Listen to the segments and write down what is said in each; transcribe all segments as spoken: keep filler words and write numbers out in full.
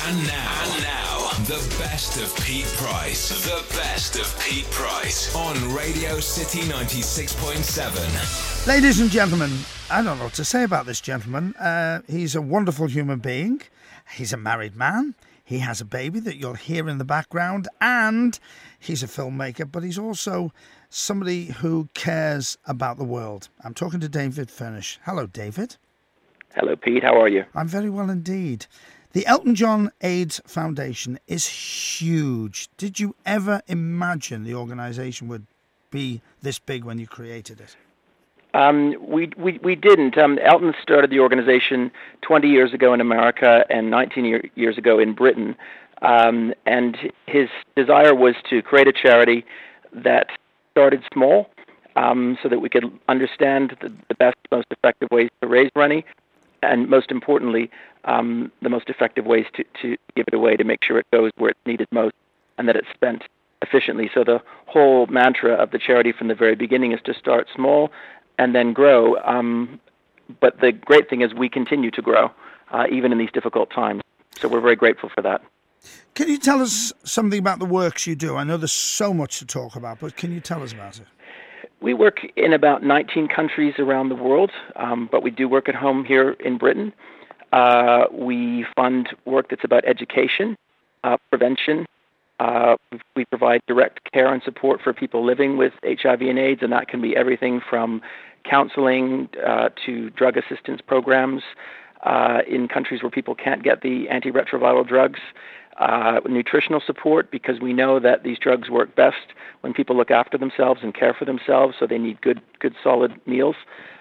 And now, and now, the best of Pete Price. The best of Pete Price on Radio City ninety-six point seven. Ladies and gentlemen, I don't know what to say about this gentleman. Uh, he's a wonderful human being. He's a married man. He has a baby that you'll hear in the background. And he's a filmmaker, but he's also somebody who cares about the world. I'm talking to David Furnish. Hello, David. Hello, Pete. How are you? I'm very well indeed. The Elton John AIDS Foundation is huge. Did you ever imagine the organisation would be this big when you created it? Um, we, we we didn't. Um, Elton started the organization twenty years ago in America and nineteen year, years ago in Britain. Um, and his desire was to create a charity that started small um, so that we could understand the, the best, most effective ways to raise money, and most importantly, um, the most effective ways to, to give it away to make sure it goes where it's needed most and that it's spent efficiently. So the whole mantra of the charity from the very beginning is to start small and then grow. Um, but the great thing is we continue to grow, uh, even in these difficult times. So we're very grateful for that. Can you tell us something about the works you do? I know there's so much to talk about, but can you tell us about it? We work in about nineteen countries around the world, um, but we do work at home here in Britain. Uh, we fund work that's about education, uh, prevention. Uh, we provide direct care and support for people living with H I V and AIDS, and that can be everything from counseling uh, to drug assistance programs uh, in countries where people can't get the antiretroviral drugs. Uh, nutritional support, because we know that these drugs work best when people look after themselves and care for themselves, so they need good, good, solid meals.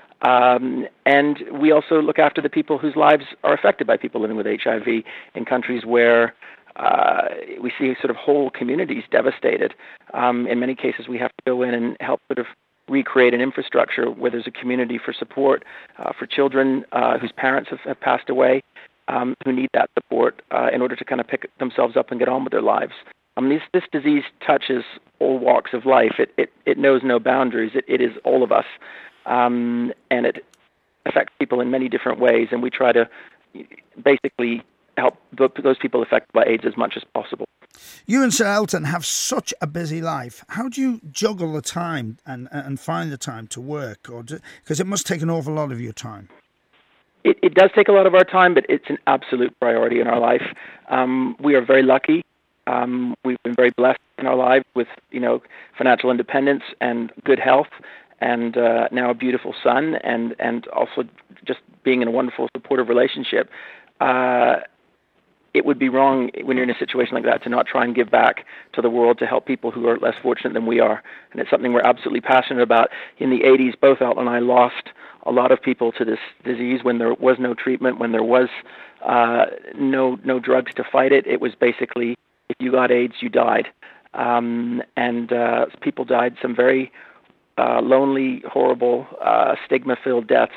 Um, and we also look after the people whose lives are affected by people living with H I V in countries where uh, we see sort of whole communities devastated. Um, in many cases, we have to go in and help sort of recreate an infrastructure where there's a community for support uh, for children uh, whose parents have, have passed away. Um, who need that support uh, in order to kind of pick themselves up and get on with their lives. Um, this, this disease touches all walks of life. It it, it knows no boundaries. It, it is all of us, um, and it affects people in many different ways. And we try to basically help those people affected by AIDS as much as possible. You and Sir Elton have such a busy life. How do you juggle the time and and find the time to work, or because it must take an awful lot of your time? It, it does take a lot of our time, but it's an absolute priority in our life. Um, we are very lucky. Um, we've been very blessed in our lives with, you know, financial independence and good health, and uh, now a beautiful son, and, and also just being in a wonderful, supportive relationship. Uh, it would be wrong when you're in a situation like that to not try and give back to the world to help people who are less fortunate than we are. And it's something we're absolutely passionate about. In the eighties, both Elton and I lost a lot of people to this disease when there was no treatment, when there was uh, no no drugs to fight it. It was basically, if you got AIDS, you died. Um, and uh, people died some very uh, lonely, horrible, uh, stigma-filled deaths.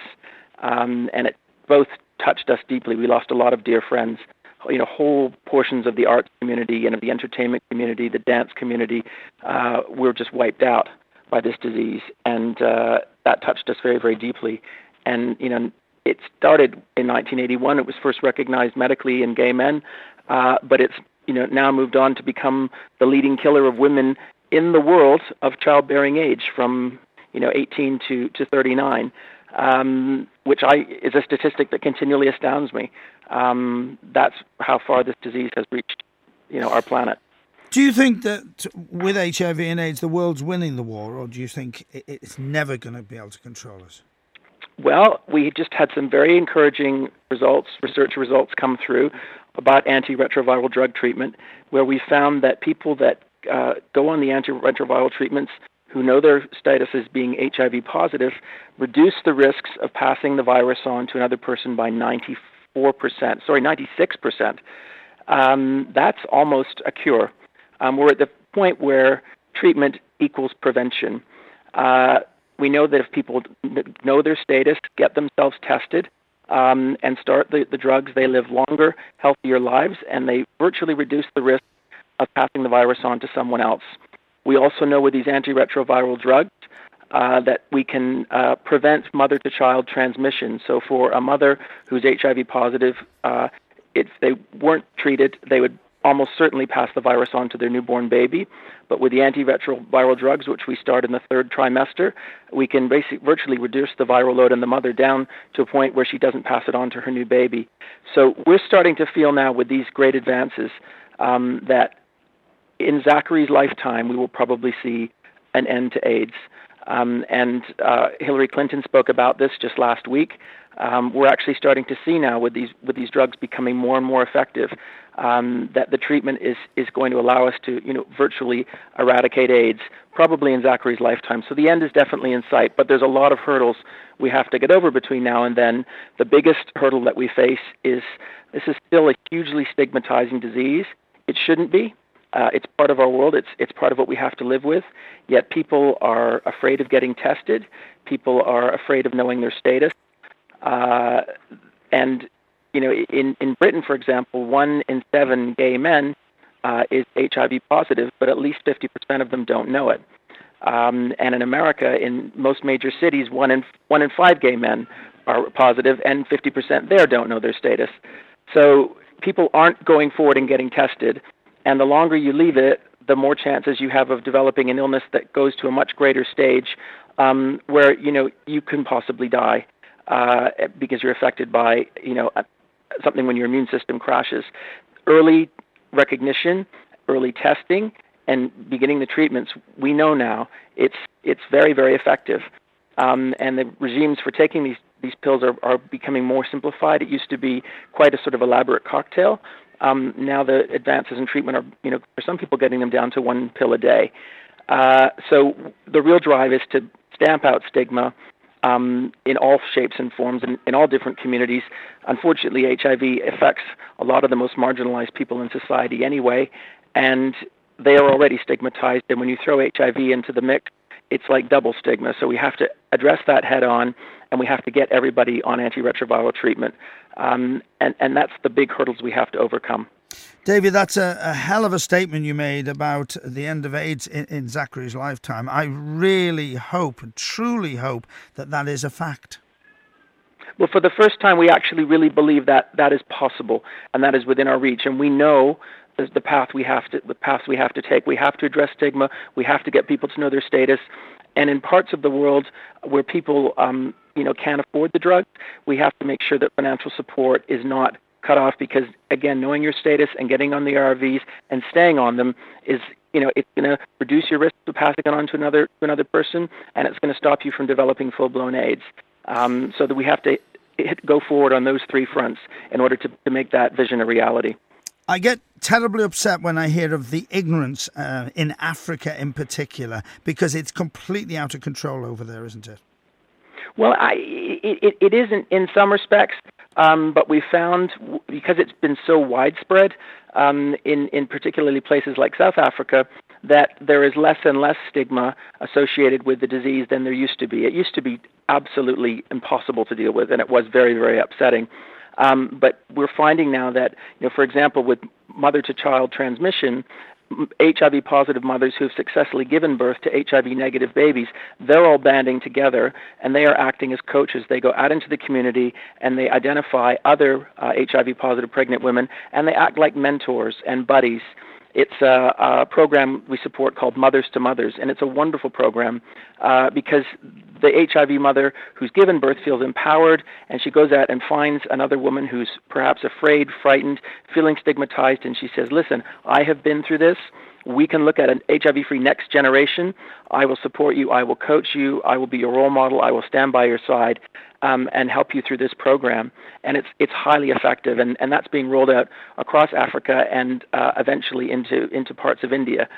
Um, and it both touched us deeply. We lost a lot of dear friends. You know, whole portions of the arts community and of the entertainment community, the dance community, uh, were just wiped out by this disease, and uh, that touched us very, very deeply. And, you know, it started in nineteen eighty-one. It was first recognized medically in gay men, uh, but it's, you know, now moved on to become the leading killer of women in the world of childbearing age from, you know, eighteen to, to thirty-nine, um, which I is a statistic that continually astounds me. Um, that's how far this disease has reached, you know, our planet. Do you think that with H I V and AIDS, the world's winning the war, or do you think it's never going to be able to control us? Well, we just had some very encouraging results, research results come through about antiretroviral drug treatment, where we found that people that uh, go on the antiretroviral treatments who know their status as being H I V positive reduce the risks of passing the virus on to another person by ninety-four percent, sorry, ninety-six percent. Um, that's almost a cure. Um, we're at the point where treatment equals prevention. Uh, we know that if people know their status, get themselves tested, um, and start the, the drugs, they live longer, healthier lives, and they virtually reduce the risk of passing the virus on to someone else. We also know with these antiretroviral drugs uh, that we can uh, prevent mother-to-child transmission. So for a mother who's H I V positive, uh, if they weren't treated, they would almost certainly pass the virus on to their newborn baby. But with the antiretroviral drugs, which we start in the third trimester, we can basically virtually reduce the viral load in the mother down to a point where she doesn't pass it on to her new baby. So we're starting to feel now with these great advances um, that in Zachary's lifetime, we will probably see an end to AIDS. Um, and uh, Hillary Clinton spoke about this just last week. Um, we're actually starting to see now with these with these drugs becoming more and more effective, um, that the treatment is is going to allow us to, you know, virtually eradicate AIDS, probably in Zachary's lifetime. So the end is definitely in sight, but there's a lot of hurdles we have to get over between now and then. The biggest hurdle that we face is this is still a hugely stigmatizing disease. It shouldn't be. Uh, it's part of our world. It's it's part of what we have to live with. Yet people are afraid of getting tested. People are afraid of knowing their status. Uh, and, you know, in, in Britain, for example, one in seven gay men uh, is H I V positive, but at least fifty percent of them don't know it. Um, and in America, in most major cities, one in one in five gay men are positive, and fifty percent there don't know their status. So people aren't going forward and getting tested. And the longer you leave it, the more chances you have of developing an illness that goes to a much greater stage, um, where, you know, you can possibly die uh, because you're affected by, you know, something when your immune system crashes. Early recognition, early testing, and beginning the treatments, we know now it's it's very, very effective. Um, and the regimes for taking these, these pills are, are becoming more simplified. It used to be quite a sort of elaborate cocktail. Um, now the advances in treatment are, you know, for some people getting them down to one pill a day. Uh, so the real drive is to stamp out stigma um, in all shapes and forms and in all different communities. Unfortunately, H I V affects a lot of the most marginalized people in society anyway, and they are already stigmatized. And when you throw H I V into the mix, it's like double stigma. So we have to address that head on, and we have to get everybody on antiretroviral treatment. Um, and, and that's the big hurdles we have to overcome. David, that's a, a hell of a statement you made about the end of AIDS in, in Zachary's lifetime. I really hope, truly hope, that that is a fact. Well, for the first time, we actually really believe that that is possible and that is within our reach. And we know the path we have to the path we have to take. We have to address stigma. We have to get people to know their status. And in parts of the world where people, um, you know, can't afford the drug, we have to make sure that financial support is not cut off, because, again, knowing your status and getting on the A R Vs and staying on them is, you know, it's going to reduce your risk of passing it on to another to another person, and it's going to stop you from developing full-blown AIDS. Um, so that we have to hit, go forward on those three fronts in order to, to make that vision a reality. I get terribly upset when I hear of the ignorance uh, in Africa in particular, because it's completely out of control over there, isn't it? Well, I, it, it isn't in some respects, um, but we found, because it's been so widespread um, in, in particularly places like South Africa, that there is less and less stigma associated with the disease than there used to be. It used to be absolutely impossible to deal with, and it was very, very upsetting. Um, but we're finding now that, you know, for example, with mother-to-child transmission, H I V-positive mothers who have successfully given birth to H I V-negative babies, they're all banding together, and they are acting as coaches. They go out into the community, and they identify other uh, H I V-positive pregnant women, and they act like mentors and buddies. It's a, a program we support called Mothers to Mothers, and it's a wonderful program uh, because the H I V mother who's given birth feels empowered, and she goes out and finds another woman who's perhaps afraid, frightened, feeling stigmatized, and she says, listen, I have been through this. We can look at an H I V-free next generation. I will support you. I will coach you. I will be your role model. I will stand by your side um, and help you through this program. And it's it's highly effective, and, and that's being rolled out across Africa and uh, eventually into into parts of India.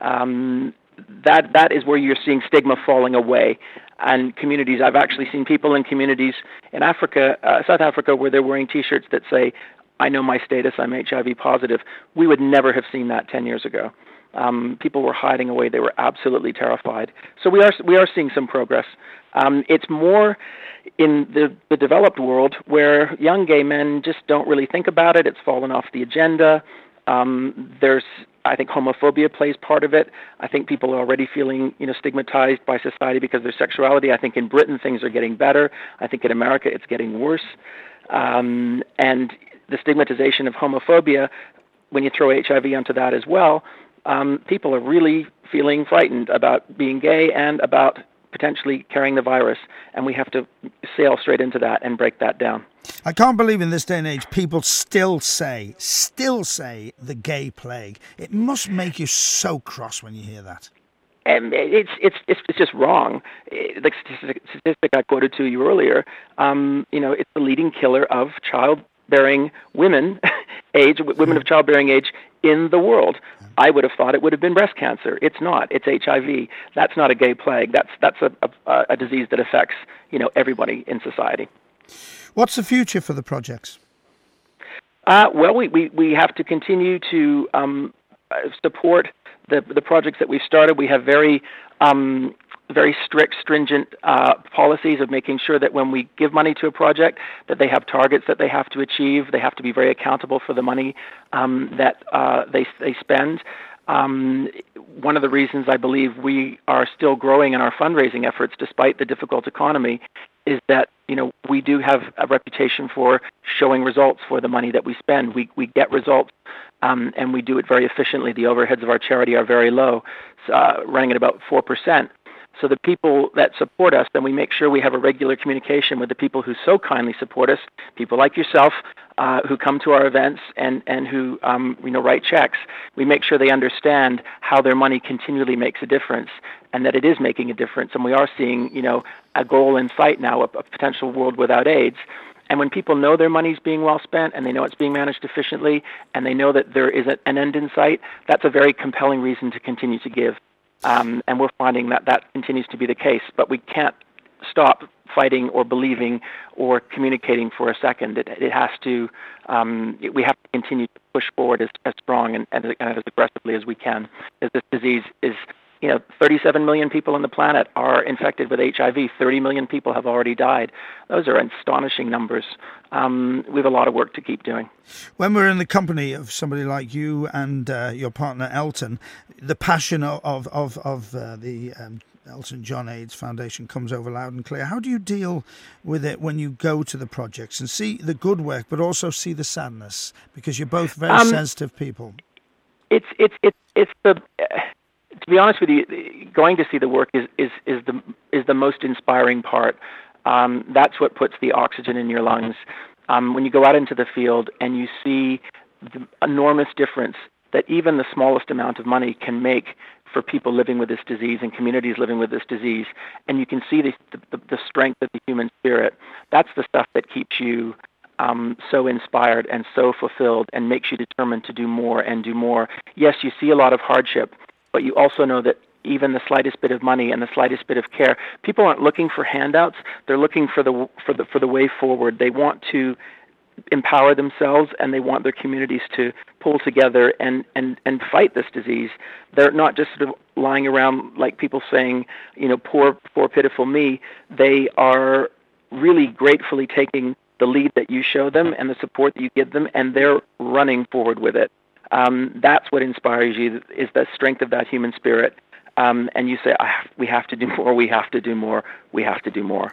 Um, that that is where you're seeing stigma falling away. And communities, I've actually seen people in communities in Africa, uh, South Africa, where they're wearing T-shirts that say, I know my status, I'm H I V positive. We would never have seen that ten years ago. Um, people were hiding away. They were absolutely terrified. So we are we are seeing some progress. Um, it's more in the, the developed world where young gay men just don't really think about it. It's fallen off the agenda. Um, there's, I think, homophobia plays part of it. I think people are already feeling, you know, stigmatized by society because of their sexuality. I think in Britain things are getting better. I think in America it's getting worse. Um, and the stigmatization of homophobia, when you throw H I V onto that as well, um, people are really feeling frightened about being gay and about potentially carrying the virus, and we have to sail straight into that and break that down. I can't believe in this day and age people still say, still say the gay plague. It must make you so cross when you hear that. And it's it's it's it's just wrong. The statistic, statistic I quoted to you earlier, um, you know, it's the leading killer of childbearing women, age women of childbearing age in the world. I would have thought it would have been breast cancer. It's not. It's H I V. That's not a gay plague. That's that's a a, a disease that affects, you know, everybody in society. What's the future for the projects? Uh, well, we, we, we have to continue to um, support the the projects that we've started. We have very um, very strict, stringent uh, policies of making sure that when we give money to a project, that they have targets that they have to achieve. They have to be very accountable for the money um, that uh, they they spend. Um, one of the reasons I believe we are still growing in our fundraising efforts, despite the difficult economy, is that, you know, we do have a reputation for showing results for the money that we spend. We we get results, um, and we do it very efficiently. The overheads of our charity are very low, uh, running at about four percent. So the people that support us, then we make sure we have a regular communication with the people who so kindly support us, people like yourself, uh, who come to our events and, and who um, you know write checks. We make sure they understand how their money continually makes a difference, and that it is making a difference. And we are seeing, you know, a goal in sight now, a, a potential world without AIDS. And when people know their money's being well spent, and they know it's being managed efficiently, and they know that there is a, an end in sight, that's a very compelling reason to continue to give. Um, and we're finding that that continues to be the case. But we can't stop fighting or believing or communicating for a second. It, it has to. Um, it, we have to continue to push forward as, as strong and, and as aggressively as we can. As this disease is, you know, thirty-seven million people on the planet are infected with H I V. thirty million people have already died. Those are astonishing numbers. Um, we have a lot of work to keep doing. When we're in the company of somebody like you and uh, your partner Elton, the passion of of of, of uh, the um, Elton John AIDS Foundation comes over loud and clear. How do you deal with it when you go to the projects and see the good work, but also see the sadness? Because you're both very um, sensitive people. It's it's it's it's the. Uh, To be honest with you, going to see the work is, is, is the is the most inspiring part. Um, that's what puts the oxygen in your lungs. Um, when you go out into the field and you see the enormous difference that even the smallest amount of money can make for people living with this disease and communities living with this disease, and you can see the the, the strength of the human spirit, that's the stuff that keeps you Um, so inspired and so fulfilled and makes you determined to do more and do more. Yes, you see a lot of hardship, but you also know that even the slightest bit of money and the slightest bit of care, people aren't looking for handouts. They're looking for the for the for the way forward. They want to empower themselves, and they want their communities to pull together and and and fight this disease. They're not just sort of lying around like people saying, you know, poor poor pitiful me. They are really gratefully taking the lead that you show them and the support that you give them, and they're running forward with it. Um, that's what inspires you, is the strength of that human spirit. Um, and you say, I have, we have to do more, we have to do more, we have to do more.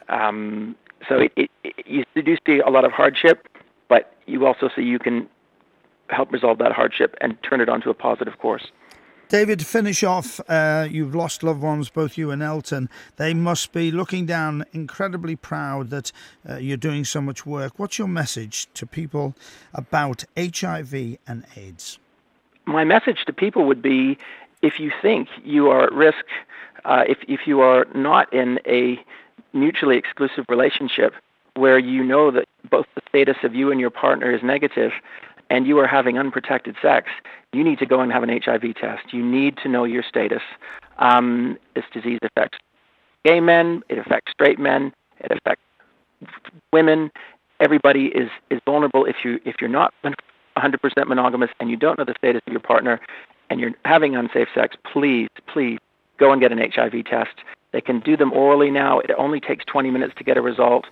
Um, so it, it, it, you do see a lot of hardship, but you also see you can help resolve that hardship and turn it onto a positive course. David, to finish off, uh, you've lost loved ones, both you and Elton. They must be looking down, incredibly proud that uh, you're doing so much work. What's your message to people about H I V and AIDS? My message to people would be, if you think you are at risk, uh, if, if you are not in a mutually exclusive relationship where you know that both the status of you and your partner is negative, and you are having unprotected sex, you need to go and have an H I V test. You need to know your status. Um, this disease affects gay men, it affects straight men, it affects women. Everybody is, is vulnerable. If, you, if you're not one hundred percent monogamous and you don't know the status of your partner and you're having unsafe sex, please, please go and get an H I V test. They can do them orally now. It only takes twenty minutes to get a result.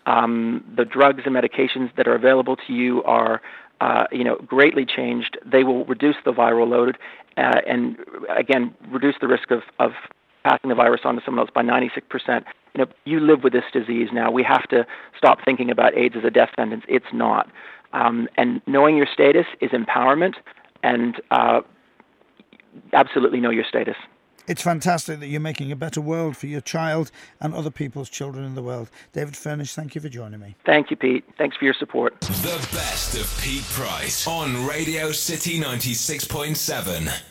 Um, the drugs and medications that are available to you are Uh, you know, greatly changed. They will reduce the viral load uh, and, again, reduce the risk of, of passing the virus on to someone else by ninety-six percent. You know, you live with this disease now. We have to stop thinking about AIDS as a death sentence. It's not. Um, and knowing your status is empowerment, and uh, absolutely know your status. It's fantastic that you're making a better world for your child and other people's children in the world. David Furnish, thank you for joining me. Thank you, Pete. Thanks for your support. The best of Pete Price on Radio City ninety-six point seven.